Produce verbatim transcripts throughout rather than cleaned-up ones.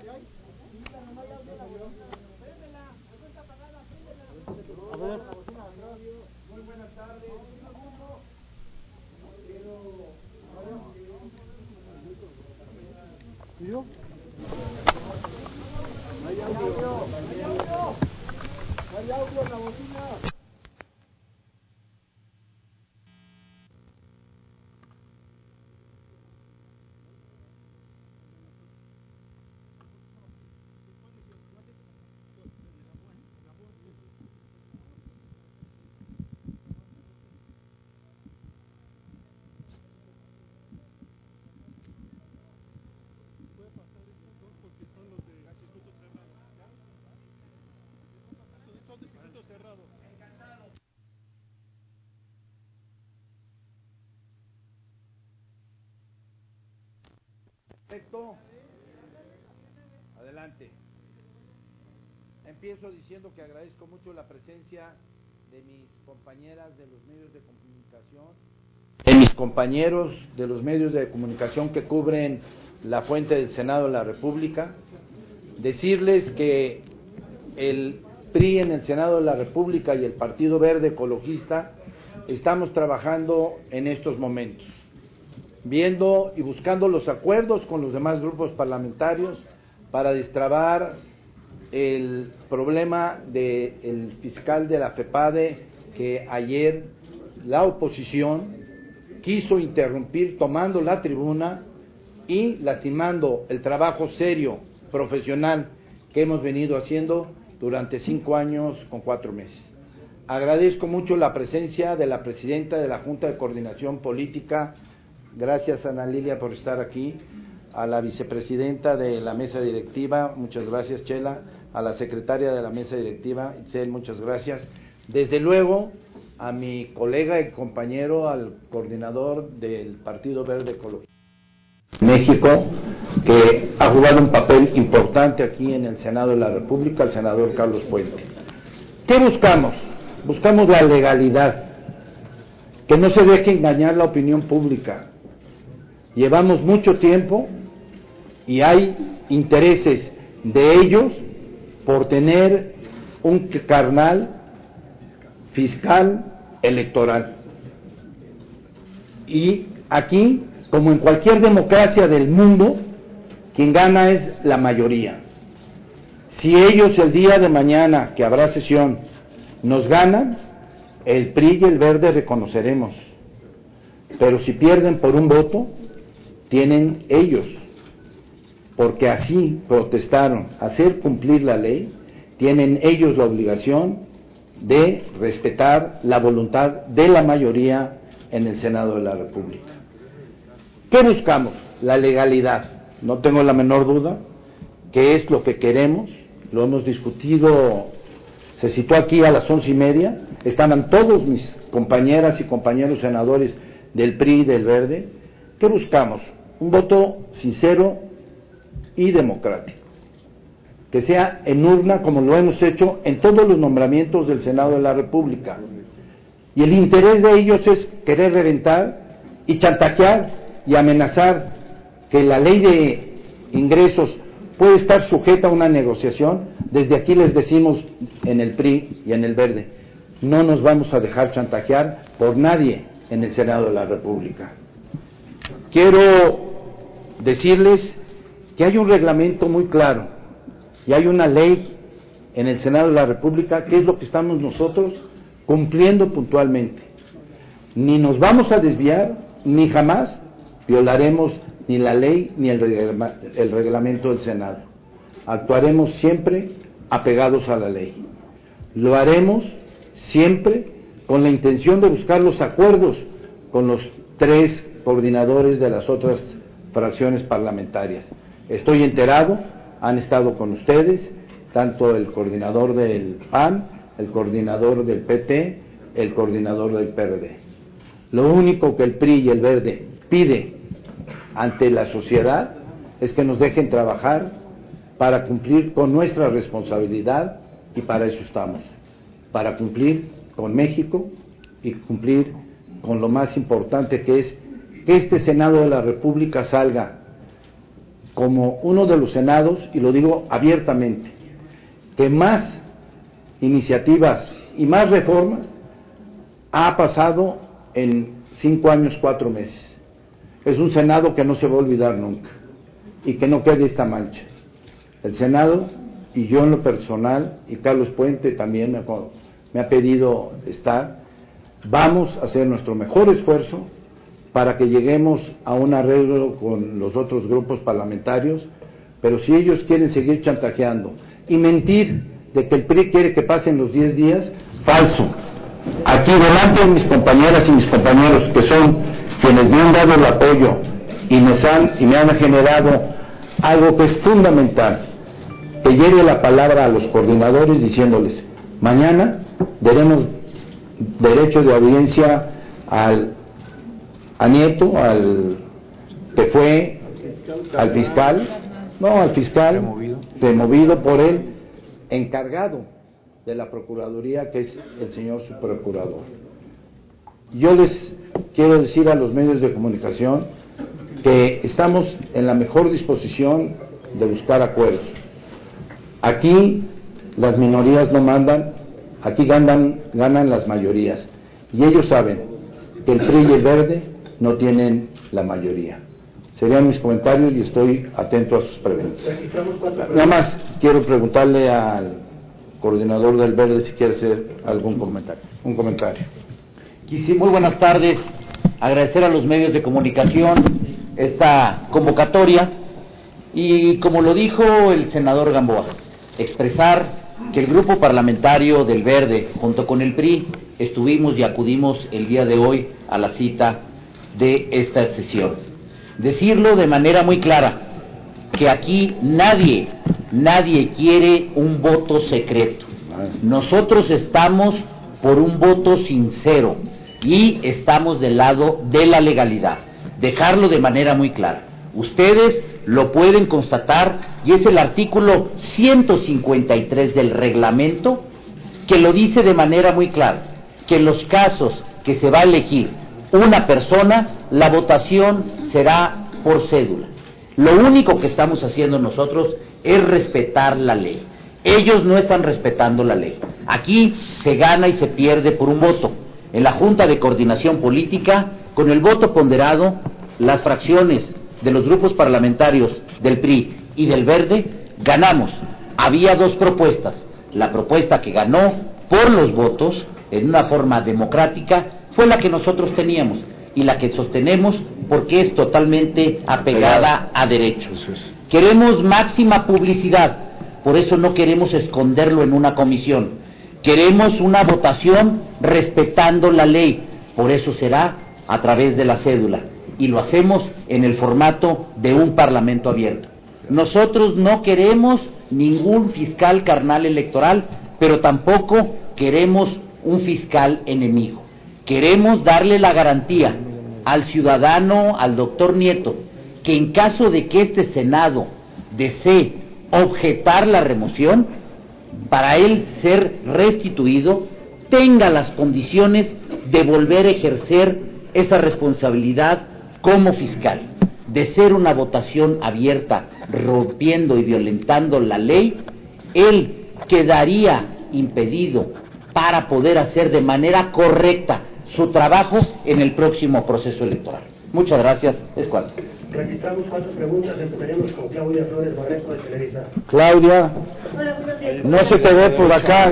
A ver. Muy buenas tardes. ¿Y yo? Hay audio. Hay audio. Hay audio en la bocina. Perfecto. Adelante. Empiezo diciendo que agradezco mucho la presencia de mis compañeras de los medios de comunicación, de mis compañeros de los medios de comunicación que cubren la fuente del Senado de la República. Decirles que el P R I en el Senado de la República y el Partido Verde Ecologista estamos trabajando en estos momentos, viendo y buscando los acuerdos con los demás grupos parlamentarios para destrabar el problema del fiscal de la FEPADE que ayer la oposición quiso interrumpir tomando la tribuna y lastimando el trabajo serio, profesional que hemos venido haciendo durante cinco años con cuatro meses. Agradezco mucho la presencia de la presidenta de la Junta de Coordinación Política. Gracias, Ana Lilia, por estar aquí. A la vicepresidenta de la mesa directiva, muchas gracias, Chela. A la secretaria de la mesa directiva, Itzel, muchas gracias. Desde luego, a mi colega y compañero, al coordinador del Partido Verde Ecologista México, que ha jugado un papel importante aquí en el Senado de la República, el senador Carlos Puente. ¿Qué buscamos? Buscamos la legalidad, que no se deje engañar la opinión pública. Llevamos mucho tiempo y hay intereses de ellos por tener un carnal fiscal electoral. Y aquí, como en cualquier democracia del mundo, quien gana es la mayoría. Si ellos el día de mañana, que habrá sesión, nos ganan, el P R I y el Verde reconoceremos. Pero si pierden por un voto, tienen ellos, porque así protestaron, hacer cumplir la ley, tienen ellos la obligación de respetar la voluntad de la mayoría en el Senado de la República. ¿Qué buscamos? La legalidad. No tengo la menor duda que es lo que queremos, lo hemos discutido, se citó aquí a las once y media, estaban todos mis compañeras y compañeros senadores del P R I y del Verde. ¿Qué buscamos? Un voto sincero y democrático, que sea en urna como lo hemos hecho en todos los nombramientos del Senado de la República. Y el interés de ellos es querer reventar y chantajear y amenazar que la ley de ingresos puede estar sujeta a una negociación. Desde aquí les decimos en el P R I y en el Verde, no nos vamos a dejar chantajear por nadie en el Senado de la República. Quiero decirles que hay un reglamento muy claro y hay una ley en el Senado de la República que es lo que estamos nosotros cumpliendo puntualmente. Ni nos vamos a desviar, ni jamás violaremos ni la ley ni el, regla, el reglamento del Senado. Actuaremos siempre apegados a la ley. Lo haremos siempre con la intención de buscar los acuerdos con los tres coordinadores de las otras fracciones parlamentarias. Estoy enterado, han estado con ustedes, tanto el coordinador del P A N, el coordinador del P T, el coordinador del P R D. Lo único que el P R I y el Verde pide ante la sociedad es que nos dejen trabajar para cumplir con nuestra responsabilidad, y para eso estamos, para cumplir con México y cumplir con lo más importante, que es que este Senado de la República salga como uno de los senados, y lo digo abiertamente, que más iniciativas y más reformas ha pasado en cinco años, cuatro meses. Es un Senado que no se va a olvidar nunca y que no quede esta mancha. El Senado, y yo en lo personal, y Carlos Puente también me, me ha pedido estar, vamos a hacer nuestro mejor esfuerzo para que lleguemos a un arreglo con los otros grupos parlamentarios, pero si ellos quieren seguir chantajeando y mentir de que el P R I quiere que pasen los diez días, falso. Aquí delante de mis compañeras y mis compañeros, que son quienes me han dado el apoyo y me han, y me han generado algo que es fundamental, que llegue la palabra a los coordinadores diciéndoles, mañana daremos derecho de audiencia al a Nieto, al que fue, al fiscal, no, al fiscal, removido, removido por él, encargado de la Procuraduría, que es el señor subprocurador. Yo les quiero decir a los medios de comunicación que estamos en la mejor disposición de buscar acuerdos. Aquí las minorías no mandan, aquí ganan, ganan las mayorías, y ellos saben que el P R I y el Verde no tienen la mayoría. Serían mis comentarios y estoy atento a sus preguntas. Nada más quiero preguntarle al coordinador del Verde si quiere hacer algún comentario. Un comentario. Sí, muy buenas tardes. Agradecer a los medios de comunicación esta convocatoria y, como lo dijo el senador Gamboa, expresar que el grupo parlamentario del Verde junto con el P R I estuvimos y acudimos el día de hoy a la cita de esta sesión. Decirlo de manera muy clara, que aquí nadie, nadie quiere un voto secreto. Nosotros estamos por un voto sincero y estamos del lado de la legalidad. Dejarlo de manera muy clara. Ustedes lo pueden constatar y es el artículo ciento cincuenta y tres del reglamento que lo dice de manera muy clara, que en los casos que se va a elegir una persona, la votación será por cédula. Lo único que estamos haciendo nosotros es respetar la ley. Ellos no están respetando la ley. Aquí se gana y se pierde por un voto. En la Junta de Coordinación Política, con el voto ponderado, las fracciones de los grupos parlamentarios del P R I y del Verde ganamos. Había dos propuestas. La propuesta que ganó por los votos, en una forma democrática, fue la que nosotros teníamos y la que sostenemos porque es totalmente apegada a derechos. Queremos máxima publicidad, por eso no queremos esconderlo en una comisión. Queremos una votación respetando la ley, por eso será a través de la cédula y lo hacemos en el formato de un parlamento abierto. Nosotros no queremos ningún fiscal carnal electoral, pero tampoco queremos un fiscal enemigo. Queremos darle la garantía al ciudadano, al doctor Nieto, que en caso de que este Senado desee objetar la remoción, para él ser restituido, tenga las condiciones de volver a ejercer esa responsabilidad como fiscal. De ser una votación abierta, rompiendo y violentando la ley, él quedaría impedido para poder hacer de manera correcta su trabajo en el próximo proceso electoral. Muchas gracias. Es cuanto. Registramos cuatro preguntas. Empezaremos con Claudia Flores Barreto de Televisa. Claudia, hola, buenos días. no se te ve por acá.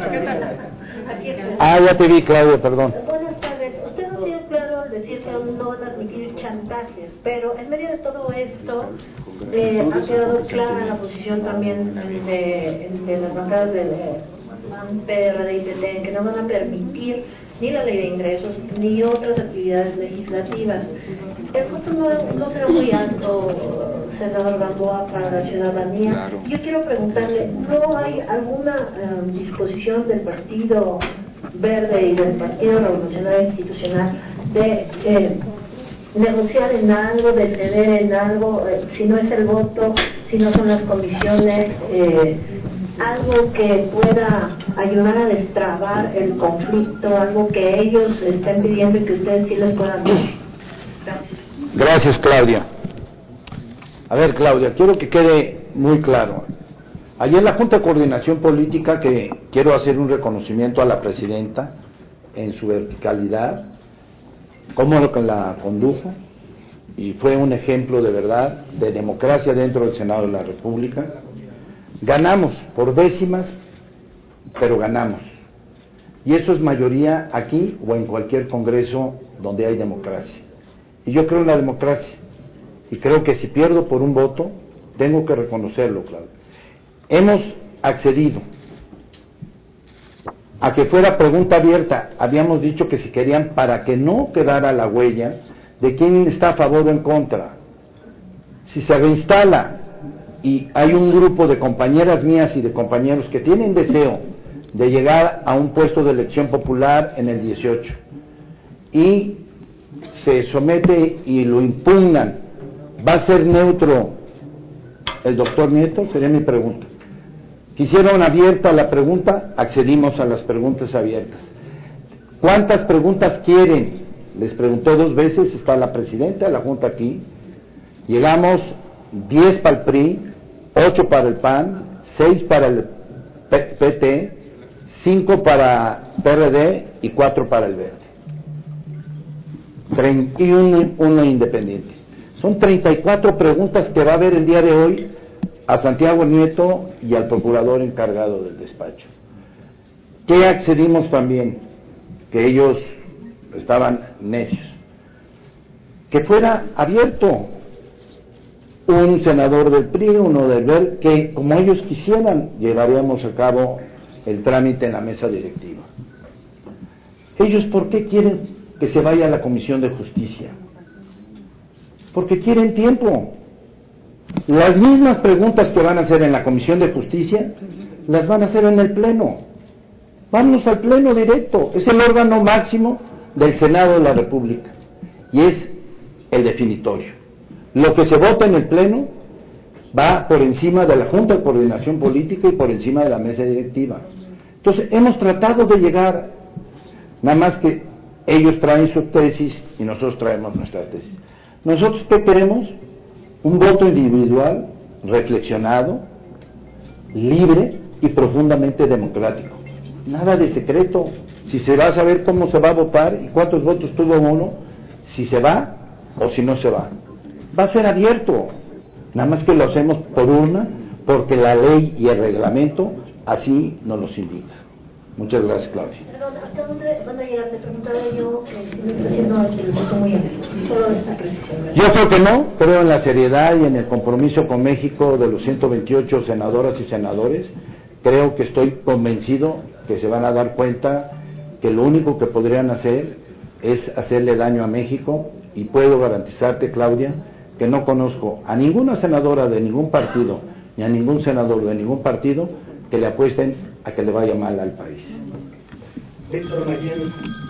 Ah, ya te vi, Claudia, perdón. Buenas tardes. Usted ha sido claro al decir que aún no van a admitir chantajes, pero en medio de todo esto eh, ha quedado clara la posición también de, de las bancadas del P R D y P T, que no van a permitir ni la ley de ingresos ni otras actividades legislativas. El costo no, no será muy alto, senador Gamboa, para la ciudadanía. Claro. Yo quiero preguntarle, ¿no hay alguna um, disposición del Partido Verde y del Partido Revolucionario Institucional de eh, negociar en algo, de ceder en algo, eh, si no es el voto, si no son las comisiones, eh, algo que pueda ayudar a destrabar el conflicto, algo que ellos estén pidiendo y que ustedes sí les puedan dar? Gracias. Gracias, Claudia. A ver, Claudia, quiero que quede muy claro. Ayer en la Junta de Coordinación Política, que quiero hacer un reconocimiento a la presidenta en su verticalidad, cómo lo que la condujo, y fue un ejemplo de verdad de democracia dentro del Senado de la República. Ganamos por décimas, pero ganamos. Y eso es mayoría aquí o en cualquier congreso donde hay democracia. Y yo creo en la democracia. Y creo que si pierdo por un voto, tengo que reconocerlo, claro. Hemos accedido a que fuera pregunta abierta. Habíamos dicho que si querían, para que no quedara la huella de quién está a favor o en contra. Si se reinstala y hay un grupo de compañeras mías y de compañeros que tienen deseo de llegar a un puesto de elección popular en el dieciocho y se somete y lo impugnan, ¿va a ser neutro el doctor Nieto? Sería mi pregunta. Quisieron abierta la pregunta, accedimos a las preguntas abiertas. ¿Cuántas preguntas quieren? Les preguntó dos veces, está la presidenta de la Junta aquí. Llegamos diez para el P R I, ocho para el P A N, seis para el P T, cinco para P R D y cuatro para el Verde. Y uno, uno independiente. Son treinta y cuatro preguntas que va a haber el día de hoy a Santiago Nieto y al procurador encargado del despacho. ¿Qué accedimos también? Que ellos estaban necios. Que fuera abierto un senador del P R I, uno del Verde, que como ellos quisieran, llevaríamos a cabo el trámite en la mesa directiva. ¿Ellos por qué quieren que se vaya a la Comisión de Justicia? Porque quieren tiempo. Las mismas preguntas que van a hacer en la Comisión de Justicia, las van a hacer en el Pleno. Vámonos al Pleno directo. Es el órgano máximo del Senado de la República y es el definitorio. Lo que se vota en el Pleno va por encima de la Junta de Coordinación Política y por encima de la mesa directiva. Entonces, hemos tratado de llegar, nada más que ellos traen su tesis y nosotros traemos nuestra tesis. ¿Nosotros qué queremos? Un voto individual, reflexionado, libre y profundamente democrático. Nada de secreto. Si se va a saber cómo se va a votar y cuántos votos tuvo uno, si se va o si no se va. Va a ser abierto. Nada más que lo hacemos por urna, porque la ley y el reglamento así nos los indica. Muchas gracias, Claudia. Perdón, ¿hasta dónde van a llegar? Te preguntaba yo que si me está haciendo aquí el voto muy abierto. Solo esta precisión. ¿Verdad? Yo creo que no, creo en la seriedad y en el compromiso con México de los ciento veintiocho senadoras y senadores. Creo que estoy convencido que se van a dar cuenta que lo único que podrían hacer es hacerle daño a México, y puedo garantizarte, Claudia, que no conozco a ninguna senadora de ningún partido, ni a ningún senador de ningún partido que le apuesten a que le vaya mal al país. Víctor Mayen.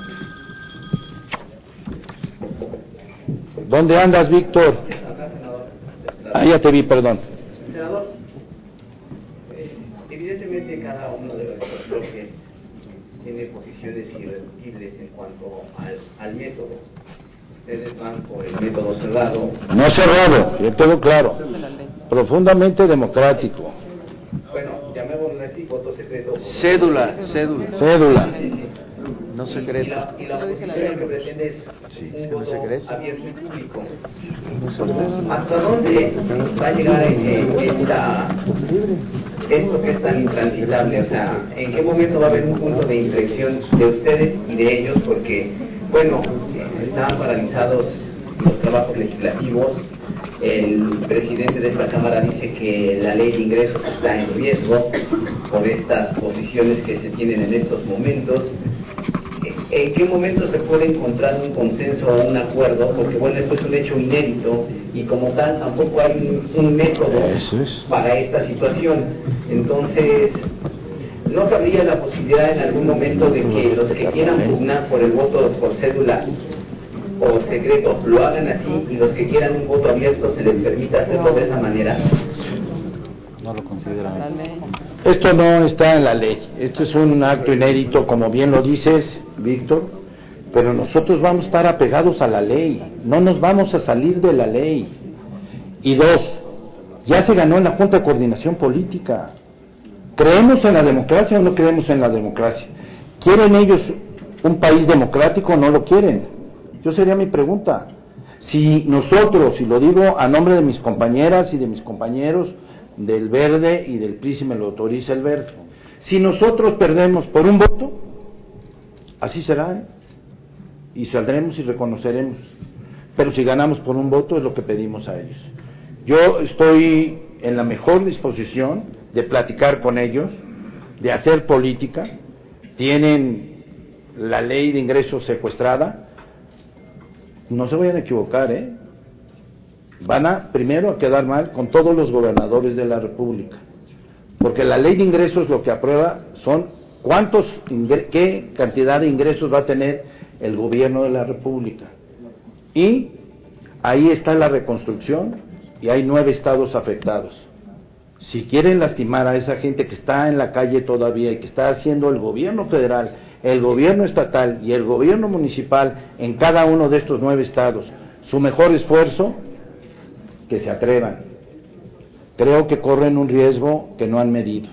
¿Dónde andas, Víctor? Ah, ya te vi, perdón. Senador, eh, evidentemente cada uno de nuestros bloques tiene posiciones irreductibles en cuanto al, al método. Ustedes van por el método cerrado. No cerrado, yo tengo claro. Profundamente democrático. Bueno, llamémoslo así, voto secreto. Cédula, cédula. Cédula. Sí, sí. No Y secreto. la, y la oposición lo que pretende es Sí, un es que no es voto secreto. abierto y público. ¿Hasta dónde va a llegar eh, esta, esto que es tan intransitable? O sea, ¿en qué momento va a haber un punto de inflexión de ustedes y de ellos? Porque, bueno, eh, están paralizados los trabajos legislativos. El presidente de esta Cámara dice que la ley de ingresos está en riesgo por estas posiciones que se tienen en estos momentos. ¿En qué momento se puede encontrar un consenso o un acuerdo? Porque bueno, esto es un hecho inédito y como tal tampoco hay un, un método para esta situación. Entonces, ¿no cabría la posibilidad en algún momento de que los que quieran pugnar por el voto por cédula o secreto lo hagan así y los que quieran un voto abierto se les permita hacerlo de esa manera? No lo consideran. Esto no está en la ley, esto es un acto inédito, como bien lo dices, Víctor, pero nosotros vamos a estar apegados a la ley, no nos vamos a salir de la ley. Y dos, ya se ganó en la Junta de Coordinación Política. ¿Creemos en la democracia o no creemos en la democracia? ¿Quieren ellos un país democrático o no lo quieren? Yo sería mi pregunta. Si nosotros, y lo digo a nombre de mis compañeras y de mis compañeros del Verde y del P R I, si me lo autoriza el Verde, si nosotros perdemos por un voto, así será, ¿eh? Y saldremos y reconoceremos. Pero si ganamos por un voto es lo que pedimos a ellos. Yo estoy en la mejor disposición de platicar con ellos, de hacer política. Tienen la ley de ingresos secuestrada. No se vayan a equivocar, ¿eh? Van a primero a quedar mal con todos los gobernadores de la República, porque la ley de ingresos lo que aprueba son cuántos, qué cantidad de ingresos va a tener el gobierno de la República, y ahí está la reconstrucción y hay nueve estados afectados. Si quieren lastimar a esa gente que está en la calle todavía y que está haciendo el gobierno federal, el gobierno estatal y el gobierno municipal en cada uno de estos nueve estados su mejor esfuerzo, que se atrevan. Creo que corren un riesgo que no han medido.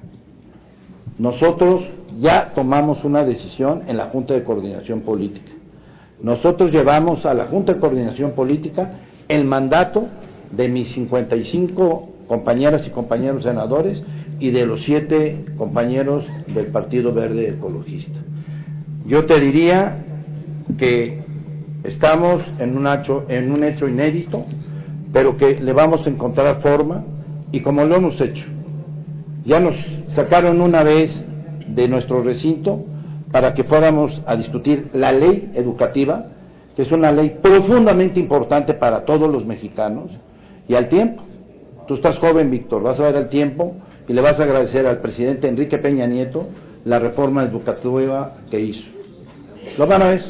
Nosotros ya tomamos una decisión en la Junta de Coordinación Política. Nosotros llevamos a la Junta de Coordinación Política el mandato de mis cincuenta y cinco compañeras y compañeros senadores y de los siete compañeros del Partido Verde Ecologista. Yo te diría que estamos en un hecho, en un hecho inédito, pero que le vamos a encontrar forma, y como lo hemos hecho. Ya nos sacaron una vez de nuestro recinto para que fuéramos a discutir la ley educativa, que es una ley profundamente importante para todos los mexicanos, y al tiempo. Tú estás joven, Víctor, vas a ver al tiempo y le vas a agradecer al presidente Enrique Peña Nieto la reforma educativa que hizo. Lo van a ver,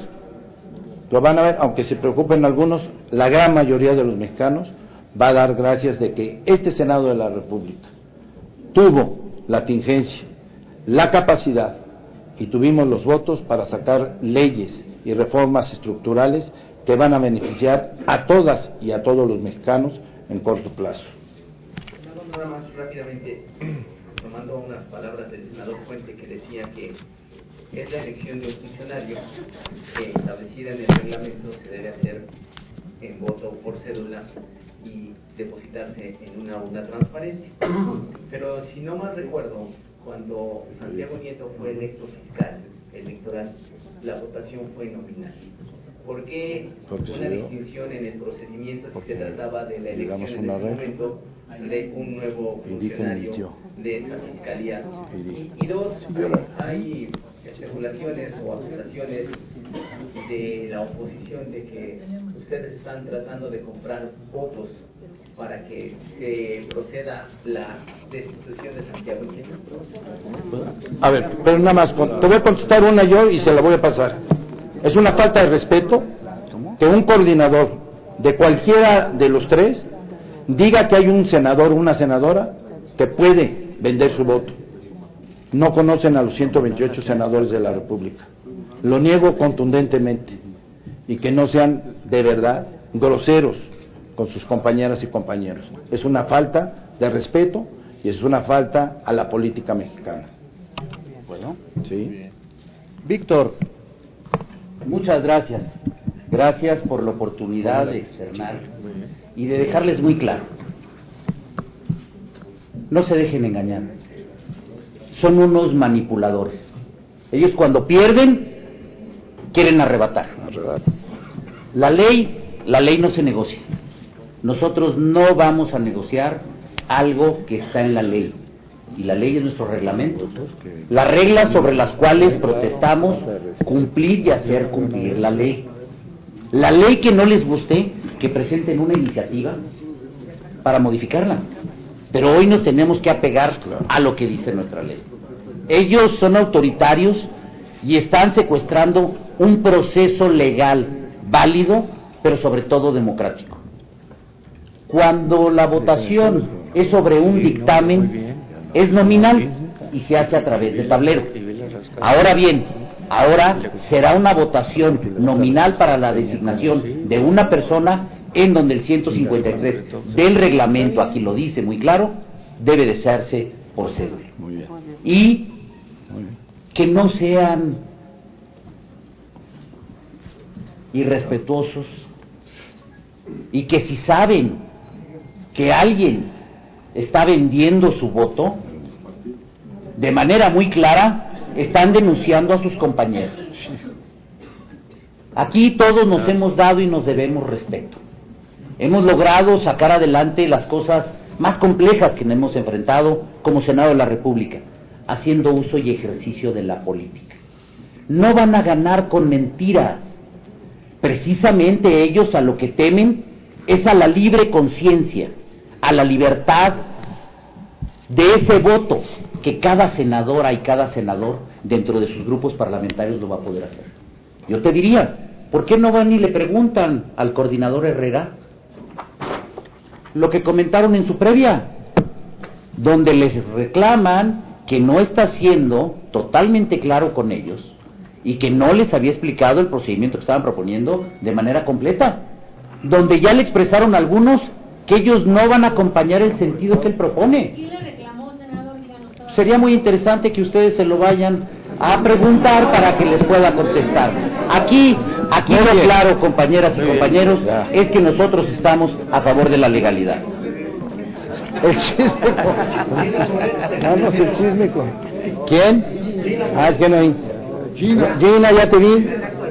lo van a ver, aunque se preocupen algunos, la gran mayoría de los mexicanos va a dar gracias de que este Senado de la República tuvo la tingencia, la capacidad, y tuvimos los votos para sacar leyes y reformas estructurales que van a beneficiar a todas y a todos los mexicanos en corto plazo. Nada más rápidamente, tomando unas palabras del senador Puente, que decía que es la elección de un funcionario que, establecida en el reglamento, se debe hacer en voto por cédula y depositarse en una urna transparente. Pero si no mal recuerdo, cuando Santiago Nieto fue electo fiscal electoral, la votación fue nominal. ¿Por qué una distinción en el procedimiento si se trataba de la elección en ese momento de un nuevo funcionario de esa fiscalía? Y dos, hay especulaciones o acusaciones de la oposición de que ustedes están tratando de comprar votos para que se proceda la destitución de Santiago Nieto. A ver, pero nada más, te voy a contestar una yo y se la voy a pasar. Es una falta de respeto que un coordinador de cualquiera de los tres diga que hay un senador o una senadora que puede vender su voto. No conocen a los ciento veintiocho senadores de la República. Lo niego contundentemente. Y que no sean de verdad groseros con sus compañeras y compañeros. Es una falta de respeto y es una falta a la política mexicana. Bueno, ¿sí? Víctor, muchas gracias. Gracias por la oportunidad de externar y de dejarles muy claro. No se dejen engañar. Son unos manipuladores. Ellos cuando pierden, quieren arrebatar. La ley, la ley no se negocia. Nosotros no vamos a negociar algo que está en la ley. Y la ley es nuestro reglamento. Las reglas sobre las cuales protestamos, cumplir y hacer cumplir la ley. La ley que no les guste, que presenten una iniciativa para modificarla. Pero hoy nos tenemos que apegar a lo que dice nuestra ley. Ellos son autoritarios y están secuestrando un proceso legal válido, pero sobre todo democrático. Cuando la votación es sobre un dictamen, es nominal y se hace a través de tablero. Ahora bien, ahora será una votación nominal para la designación de una persona en donde el ciento cincuenta y tres del reglamento, aquí lo dice muy claro, debe de hacerse por cédula. Muy bien. Y Muy bien. que no sean irrespetuosos, y que si saben que alguien está vendiendo su voto, de manera muy clara, están denunciando a sus compañeros. Aquí todos nos hemos dado y nos debemos respeto. Hemos logrado sacar adelante las cosas más complejas que nos hemos enfrentado como Senado de la República, haciendo uso y ejercicio de la política. No van a ganar con mentiras. Precisamente ellos a lo que temen es a la libre conciencia, a la libertad de ese voto que cada senadora y cada senador dentro de sus grupos parlamentarios lo va a poder hacer. Yo te diría, ¿por qué no van y le preguntan al coordinador Herrera lo que comentaron en su previa, donde les reclaman que no está siendo totalmente claro con ellos y que no les había explicado el procedimiento que estaban proponiendo de manera completa, donde ya le expresaron a algunos que ellos no van a acompañar el sentido que él propone? ¿Quién le reclamó, senador? Díganos. Sería muy interesante que ustedes se lo vayan a preguntar para que les pueda contestar. Aquí, aquí lo claro, compañeras y compañeros, es que nosotros estamos a favor de la legalidad. El chisme. Vamos, el chisme con. ¿Quién? Ah, es que no hay. Gina. Gina, ya te vi.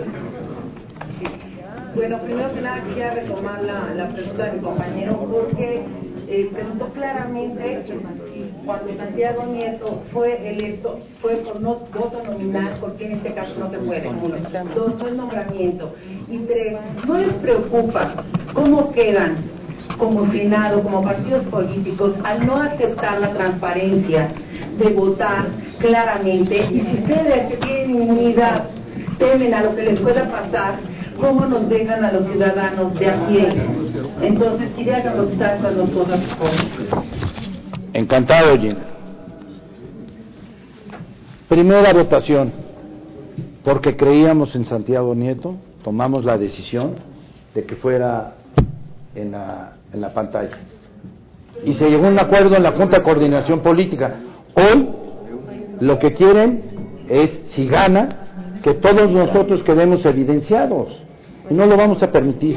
Bueno, primero que nada quería retomar la, la pregunta de mi compañero, porque eh, preguntó claramente si cuando Santiago Nieto fue electo fue por no voto nominal, porque en este caso no se puede. Uno. Dos, no es nombramiento. Y tres, ¿no les preocupa cómo quedan como Senado, como partidos políticos, al no aceptar la transparencia de votar claramente? Y si ustedes que tienen inmunidad temen a lo que les pueda pasar, ¿cómo nos dejan a los ciudadanos de a pie? Entonces, quería que contestar con dos cosas. Encantado, Gina. Primera votación, porque creíamos en Santiago Nieto, tomamos la decisión de que fuera en la, en la pantalla. Y se llegó a un acuerdo en la Junta de Coordinación Política. Hoy, lo que quieren es, si gana, que todos nosotros quedemos evidenciados, y no lo vamos a permitir.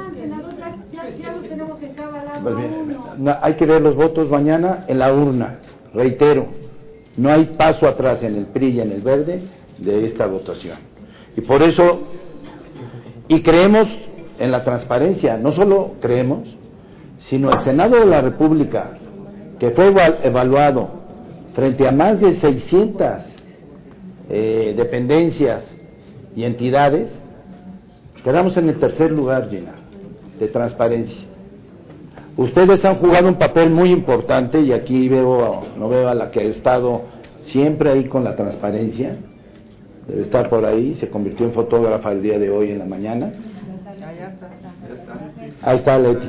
Pues bien, no, hay que ver los votos mañana en la urna. Reitero, no hay paso atrás en el P R I y en el Verde de esta votación. Y por eso, y creemos en la transparencia, no solo creemos, sino el Senado de la República, que fue evaluado frente a más de seiscientas Eh, dependencias y entidades, quedamos en el tercer lugar, Gina, de transparencia. Ustedes han jugado un papel muy importante, y aquí veo, no veo a la que ha estado siempre ahí con la transparencia, debe estar por ahí, se convirtió en fotógrafa el día de hoy en la mañana. Ahí está Leti.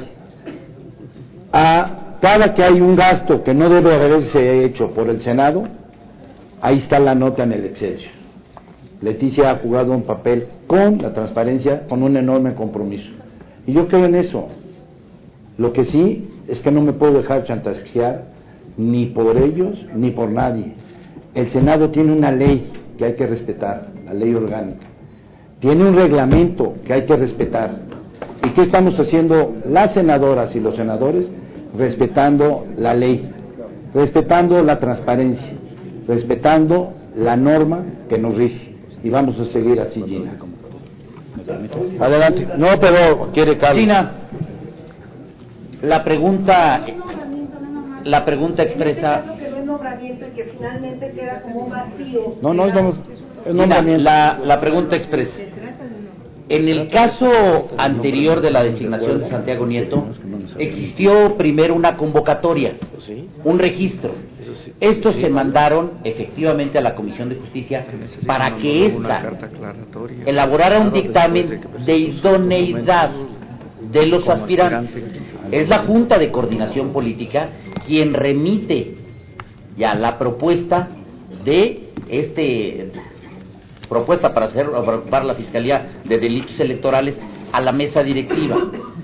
A cada que hay un gasto que no debe haberse hecho por el Senado, ahí está la nota en el Excelsior. Leticia ha jugado un papel con la transparencia, con un enorme compromiso. Y yo creo en eso. Lo que sí es que no me puedo dejar chantajear ni por ellos ni por nadie. El Senado tiene una ley que hay que respetar, la ley orgánica. Tiene un reglamento que hay que respetar. ¿Y qué estamos haciendo las senadoras y los senadores? Respetando la ley, respetando la transparencia, respetando la norma que nos rige, y vamos a seguir así, Gina. Adelante. No, pero quiere Carlos. Gina, la pregunta, la pregunta expresa. Que no es nombramiento y que finalmente queda como un vacío. No, no es Gina, nombramiento. La, la pregunta expresa. En el caso anterior de la designación de Santiago Nieto, existió primero una convocatoria, un registro. Estos se mandaron efectivamente a la Comisión de Justicia para que ésta elaborara un dictamen de idoneidad de los aspirantes. Es la Junta de Coordinación Política quien remite ya la propuesta de este propuesta para hacer para la Fiscalía de Delitos Electorales a la mesa directiva.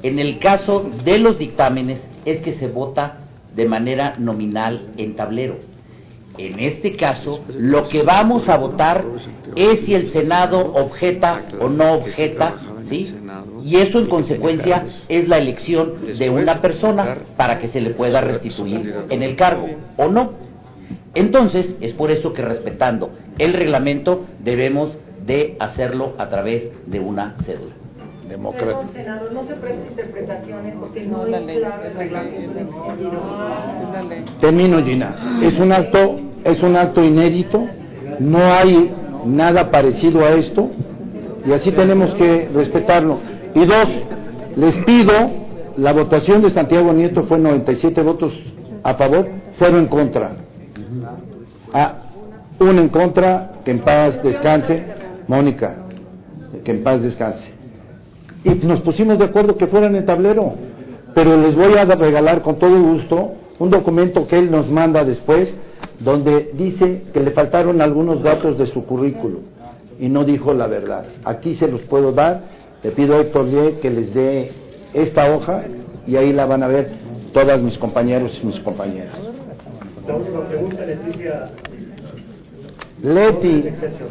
En el caso de los dictámenes es que se vota de manera nominal en tablero. En este caso, lo que vamos a votar es si el Senado objeta o no objeta, ¿sí? Y eso en consecuencia es la elección de una persona para que se le pueda restituir en el cargo o no. Entonces, es por eso que respetando el reglamento debemos de hacerlo a través de una cédula. Perdón, senador, no se presta interpretaciones porque no es claro el reglamento. Termino, Gina. Es un acto, es un acto inédito, no hay nada parecido a esto, y así tenemos que respetarlo. Y dos, les pido, la votación de Santiago Nieto fue noventa y siete votos a favor, cero en contra. Ah, uno en contra, que en paz descanse, Mónica, que en paz descanse. Y nos pusimos de acuerdo que fueran en tablero, pero les voy a regalar con todo gusto un documento que él nos manda después, donde dice que le faltaron algunos datos de su currículum y no dijo la verdad. Aquí se los puedo dar, le pido a Héctor Lie que les dé esta hoja y ahí la van a ver todas mis compañeros y mis compañeras. La última pregunta, Leticia. Leti.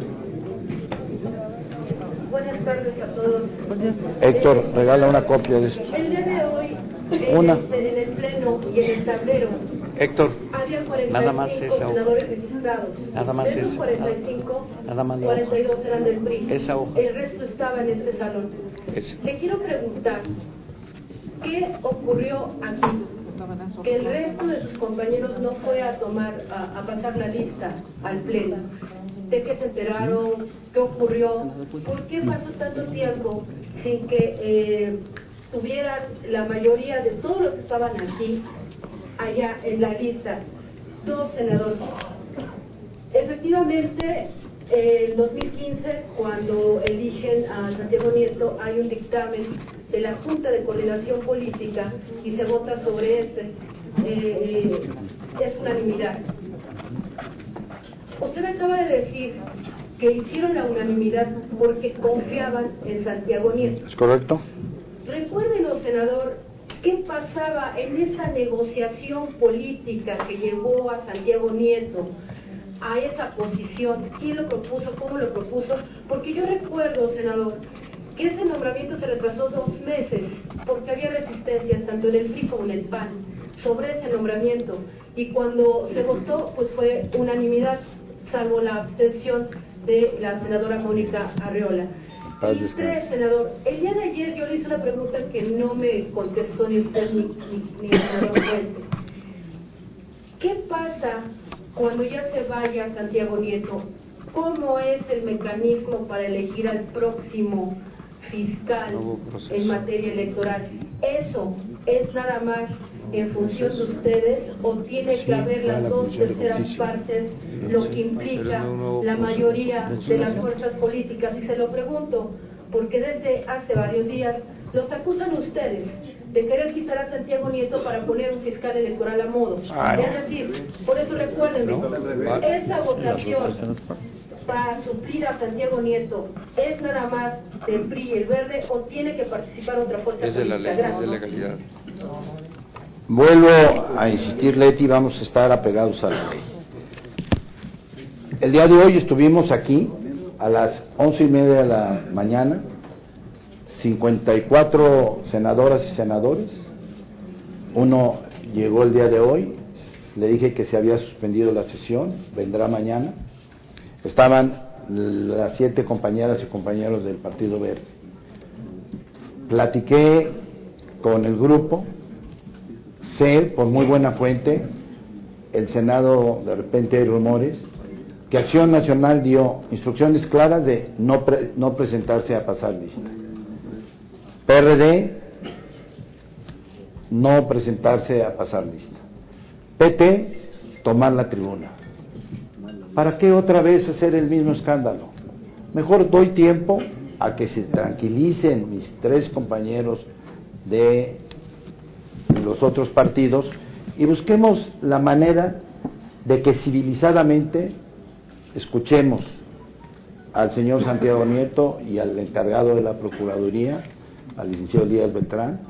Buenas tardes a todos. Héctor, regala una copia de esto. El día de hoy, en, Una. El, en el pleno y en el tablero, Héctor, había cuarenta nada más y cinco esa hoja. senadores registrados. Nada más de esos esa. cuarenta y cinco, Nada más la cuarenta y dos hoja. eran del P R I. Esa hoja. El resto estaba en este salón. Esa. Le quiero preguntar, ¿qué ocurrió aquí? Que el resto de sus compañeros no fue a tomar, a, a pasar la lista al pleno. ¿De qué se enteraron? ¿Qué ocurrió? ¿Por qué pasó tanto tiempo sin que eh, tuvieran la mayoría de todos los que estaban aquí, allá en la lista, dos senadores? Efectivamente, en dos mil quince, cuando eligen a Santiago Nieto, hay un dictamen de la Junta de Coordinación Política y se vota sobre este. Eh, es unanimidad. Usted acaba de decir que hicieron la unanimidad porque confiaban en Santiago Nieto. ¿Es correcto? Recuérdenos, senador, qué pasaba en esa negociación política que llevó a Santiago Nieto a esa posición. ¿Quién lo propuso? ¿Cómo lo propuso? Porque yo recuerdo, senador, que ese nombramiento se retrasó dos meses porque había resistencias tanto en el P R I como en el P A N sobre ese nombramiento, y cuando se votó pues fue unanimidad, salvo la abstención de la senadora Mónica Arreola. Y usted, senador, el día de ayer yo le hice una pregunta que no me contestó ni usted ni, ni, ni el senador Fuentes. ¿Qué pasa cuando ya se vaya Santiago Nieto? ¿Cómo es el mecanismo para elegir al próximo fiscal en materia electoral? ¿Eso es nada más en función de ustedes o tiene que haber las dos terceras partes, lo que implica la mayoría de las fuerzas políticas? Y se lo pregunto porque desde hace varios días los acusan ustedes de querer quitar a Santiago Nieto para poner un fiscal electoral a modo. Es decir, por eso recuérdenme, esa votación para suplir a Santiago Nieto, ¿es nada más del P R I y el Verde o tiene que participar otra fuerza Es de la política? ley, es de legalidad. Vuelvo a insistir, Leti, vamos a estar apegados a la ley. El día de hoy estuvimos aquí a las once y media de la mañana, cincuenta y cuatro senadoras y senadores. Uno llegó el día de hoy, le dije que se había suspendido la sesión, vendrá mañana. Estaban las siete compañeras y compañeros del Partido Verde. Platiqué con el grupo, sé por muy buena fuente, el Senado de repente hay rumores, que Acción Nacional dio instrucciones claras de no, pre, no presentarse a pasar lista. P R D, no presentarse a pasar lista. P T, tomar la tribuna. ¿Para qué otra vez hacer el mismo escándalo? Mejor doy tiempo a que se tranquilicen mis tres compañeros de los otros partidos y busquemos la manera de que civilizadamente escuchemos al señor Santiago Nieto y al encargado de la Procuraduría, al licenciado Elías Beltrán,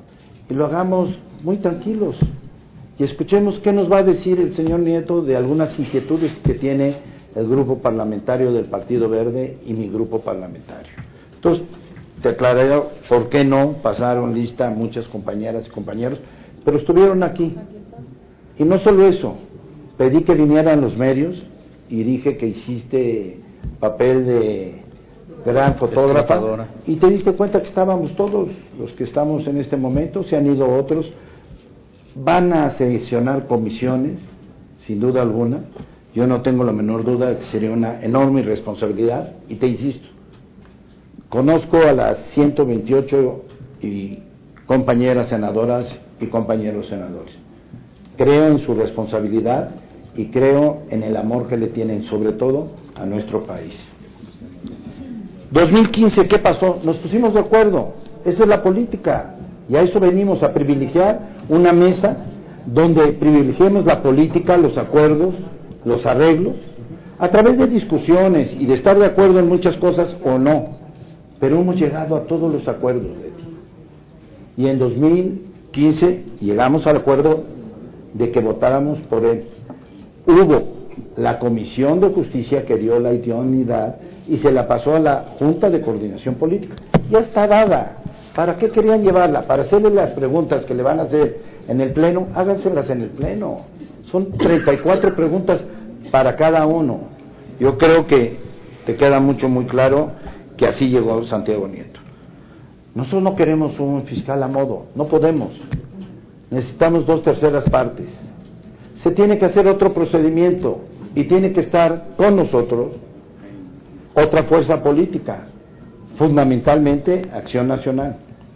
y lo hagamos muy tranquilos y escuchemos qué nos va a decir el señor Nieto de algunas inquietudes que tiene el grupo parlamentario del Partido Verde y mi grupo parlamentario. Entonces, te aclaré por qué no pasaron lista muchas compañeras y compañeros, pero estuvieron aquí. Y no solo eso, pedí que vinieran los medios y dije que hiciste papel de gran fotógrafa y te diste cuenta que estábamos todos los que estamos en este momento, se han ido otros, van a seleccionar comisiones, sin duda alguna. Yo no tengo la menor duda de que sería una enorme irresponsabilidad, y te insisto, conozco a las ciento veintiocho y compañeras senadoras y compañeros senadores. Creo en su responsabilidad y creo en el amor que le tienen, sobre todo, a nuestro país. dos mil quince, ¿qué pasó? Nos pusimos de acuerdo. Esa es la política. Y a eso venimos, a privilegiar una mesa donde privilegiemos la política, los acuerdos, los arreglos, a través de discusiones y de estar de acuerdo en muchas cosas o no. Pero hemos llegado a todos los acuerdos, Leti. Y en dos mil quince llegamos al acuerdo de que votáramos por él. Hubo la Comisión de Justicia que dio la idoneidad y se la pasó a la Junta de Coordinación Política. Ya está dada. ¿Para qué querían llevarla? Para hacerle las preguntas que le van a hacer en el Pleno, háganselas en el Pleno. Son treinta y cuatro preguntas para cada uno. Yo creo que te queda mucho, muy claro que así llegó Santiago Nieto. Nosotros no queremos un fiscal a modo, no podemos. Necesitamos dos terceras partes. Se tiene que hacer otro procedimiento y tiene que estar con nosotros otra fuerza política, fundamentalmente Acción Nacional.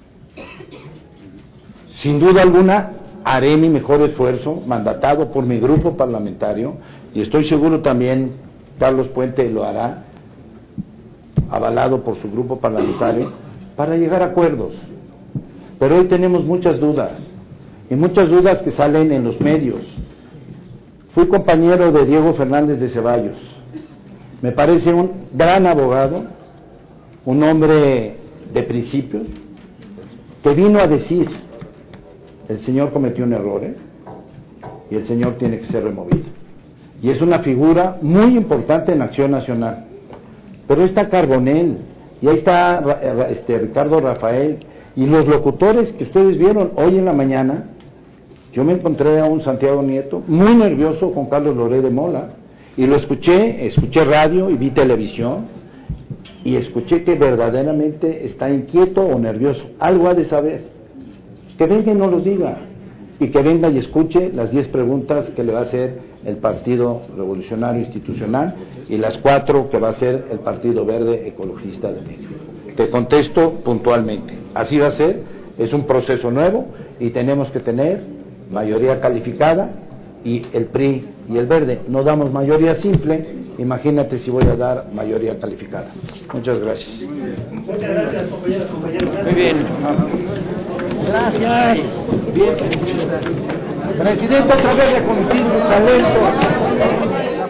Sin duda alguna haré mi mejor esfuerzo, mandatado por mi grupo parlamentario, y estoy seguro también Carlos Puente lo hará, avalado por su grupo parlamentario, para llegar a acuerdos. Pero hoy tenemos muchas dudas, y muchas dudas que salen en los medios. Fui compañero de Diego Fernández de Ceballos. Me parece un gran abogado, un hombre de principios, que vino a decir: el señor cometió un error, ¿eh? y el señor tiene que ser removido. Y es una figura muy importante en Acción Nacional. Pero ahí está Carbonell, y ahí está este, Ricardo Rafael, y los locutores que ustedes vieron hoy en la mañana. Yo me encontré a un Santiago Nieto muy nervioso con Carlos Loret de Mola, y lo escuché, escuché radio y vi televisión, y escuché que verdaderamente está inquieto o nervioso, algo ha de saber. Que venga y nos lo diga, y que venga y escuche las diez preguntas que le va a hacer el Partido Revolucionario Institucional y las cuatro que va a hacer el Partido Verde Ecologista de México. Te contesto puntualmente, así va a ser, es un proceso nuevo y tenemos que tener mayoría calificada, y el P R I y el Verde no damos mayoría simple, imagínate si voy a dar mayoría calificada. Muchas gracias. Muchas gracias, compañeros, compañeros. Muy bien. Gracias. Bien. Presidente, otra vez reconocido su talento.